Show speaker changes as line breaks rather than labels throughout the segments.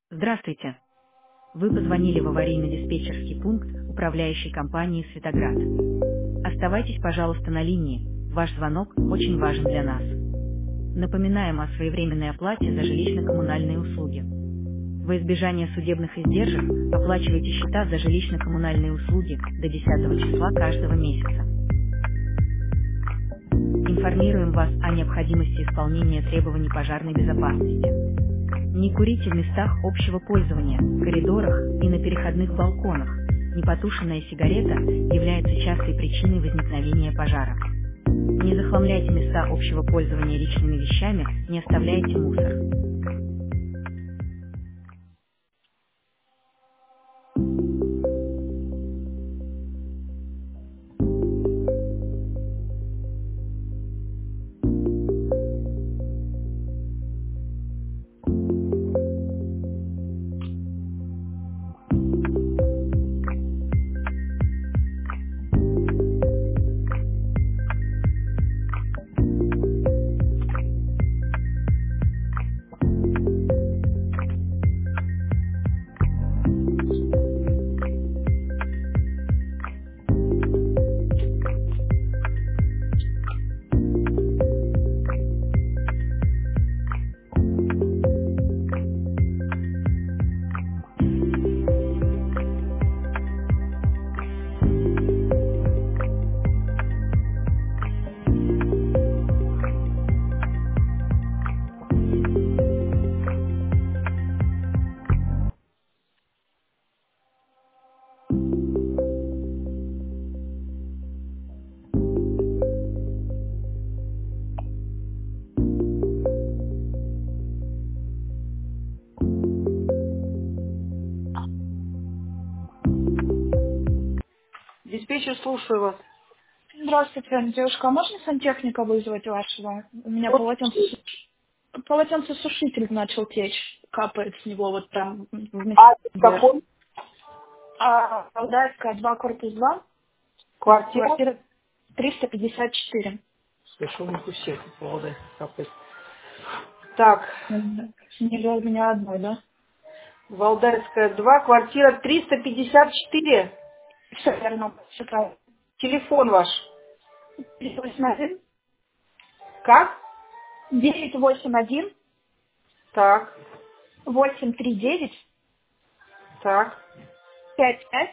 Здравствуйте. Вы позвонили в аварийно-диспетчерский пункт управляющей компании «Светоград». Оставайтесь, пожалуйста, на линии. Ваш звонок очень важен для нас. Напоминаем о своевременной оплате за жилищно-коммунальные услуги. Во избежание судебных издержек оплачивайте счета за жилищно-коммунальные услуги до 10 числа каждого месяца. Информируем вас о необходимости исполнения требований пожарной безопасности. Не курите в местах общего пользования, коридорах и на переходных балконах. Непотушенная сигарета является частой причиной возникновения пожара. Не захламляйте места общего пользования личными вещами, не оставляйте мусор. Диспетчер, слушаю вас.
Здравствуйте, девушка, а можно сантехника вызвать вашего? У меня полотенцесушитель начал течь, капает с него вот прям в
А
вверх.
какой
Алдайская, 2, корпус 2,
квартира?
квартира 354.
Слышу, у них у всех молодых капает. Так,
Не у меня одной, да?
Валдайская 2, квартира 354.
Все верно, все правильно.
Телефон ваш.
981
Как?
981
Так,
839
так.
55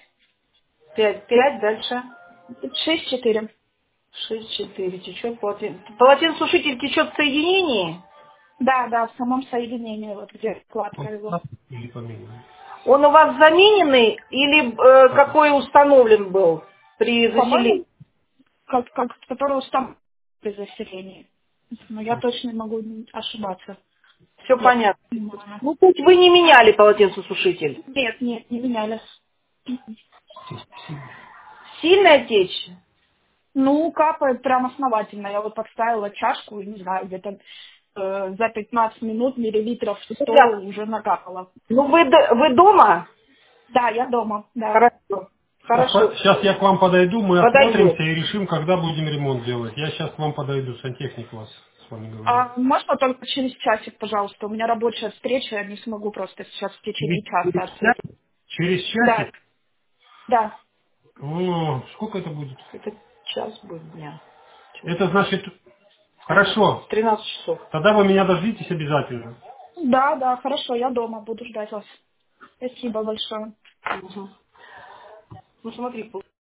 5 дальше.
64.
6 4 течет полотенцесушитель течет в соединении.
Да, да, в самом соединении, вот где вкладка его.
Или поменял.
Он у вас замененный или какой установлен был при заселении?
По-моему, который установлен при заселении. Но я точно не могу ошибаться.
Все
Я
понятно.
понимаю.
Ну, то есть вы не меняли полотенцесушитель?
Нет, нет, не меняли.
Сильная течь?
Ну, капает прям основательно. Я вот подставила чашку, и не знаю, где-то за 15 минут миллилитров 100
Да.
уже накапало.
Ну, вы дома?
Да, я дома, да.
Хорошо. Хорошо.
Сейчас я к вам подойду, мы
Подойдет.
осмотримся и решим, когда будем ремонт делать. Я сейчас к вам подойду, сантехник вас с вами говорит.
А можно только через часик, пожалуйста? У меня рабочая встреча, я не смогу просто сейчас в течение часа
Через час?
ответить.
Через
Да,
часик?
да.
Ну, сколько это будет?
Это час будет дня.
Это значит, хорошо.
13 часов.
Тогда вы меня дождитесь обязательно.
Да, да, хорошо, я дома буду ждать вас. Спасибо большое.
Угу. Ну, смотри,